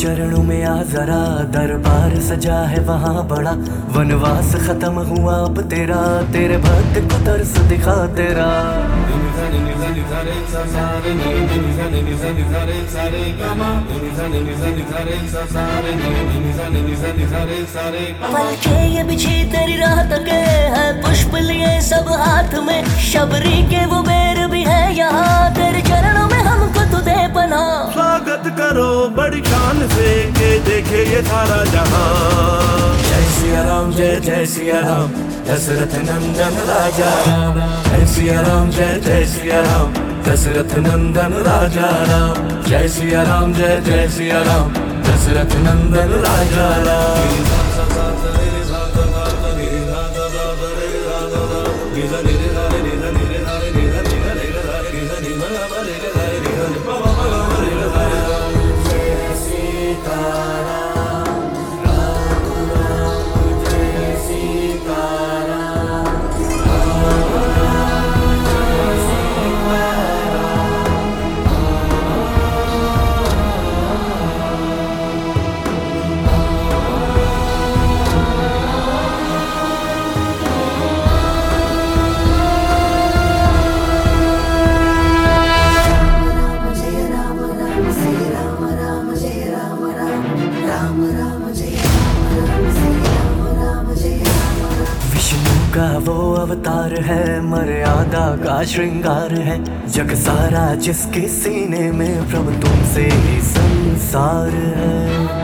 चरणों में आ जरा, दरबार सजा है वहाँ बड़ा। वनवास खत्म हुआ अब तेरा, तेरे भक्त को तरस दिखा तेरा। पलके ये बिछी तेरी राह तके है, पुष्प लिए सब हाथ में। शबरी के वो बेर भी है यहाँ, तेरे चरणों में हमको तू दे पनाह। स्वागत करो बड़ी शान से, के देखे ये सारा जहां। जय सिया राम, जय जय सिया राम, दशरथ नंदन राजा राम। जय सिया राम, जय जय सिया राम, दशरथ नंदन राजा राम। जय सिया राम, जय जय सिया राम, दशरथ नंदन राजा राम। का वो अवतार है, मर्यादा का श्रृंगार है। जग सारा जिसके सीने में, प्रभु तुमसे ही संसार है।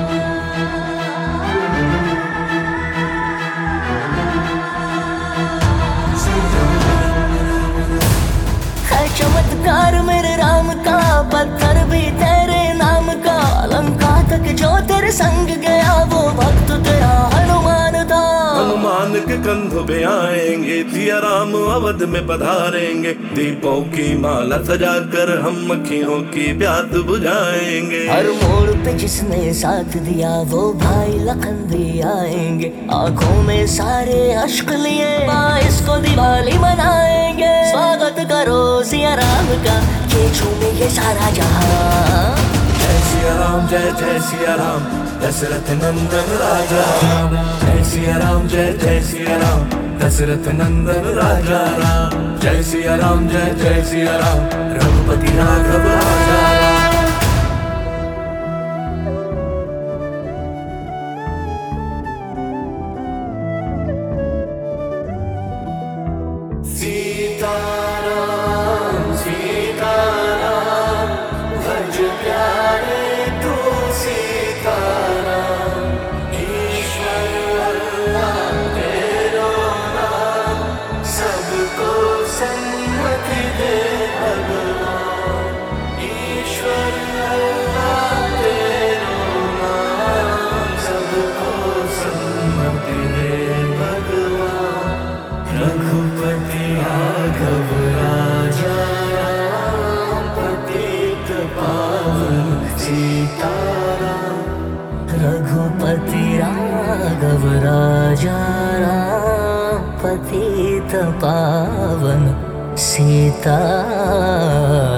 चमत्कार मेरे राम का, पत्थर भी तेरे नाम का। लंका तक जो तेरे संग गया, वो भक्त तेरा हनुमान था। हनुमान के कंधों पे आएंगे, सिया राम अवध में पधारेंगे। दीपों की माला सजाकर हम मक्खियों की प्यास बुझाएंगे। हर मोड़ पे जिसने साथ दिया, वो भाई लखन भी आएंगे। आंखों में सारे अश्क लिए, 22 को दिवाली मनाएंगे। स्वागत करो सिया राम का, ये झूमे ये सारा जहां। जय सिया राम, जय जय सिया राम, दशरथ नंदन राजा राम। जय सिया राम, जय जय सिया राम, दशरथ नंदन राजा राम। जय सिया राम, जय जय सिया राम, रघुपति राघव राजा राम। सीताराम सीताराम, भज प्यारे तू सीताराम। ईश्वर अल्लाह तेरो नाम, सबको सन्मति दे भगवान। ईश्वर अल्लाह तेरो नाम, सबको सन्मति दे भगवान। रघुपति राघव राजा राम, पतित पावन सीताराम। रघुपति राघव राजा राम, पतित पावन सीताराम।